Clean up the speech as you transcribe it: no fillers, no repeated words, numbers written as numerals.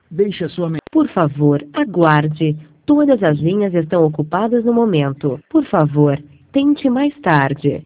Deixe a sua Por favor, aguarde. Todas as linhas estão ocupadas no momento. Por favor, tente mais tarde.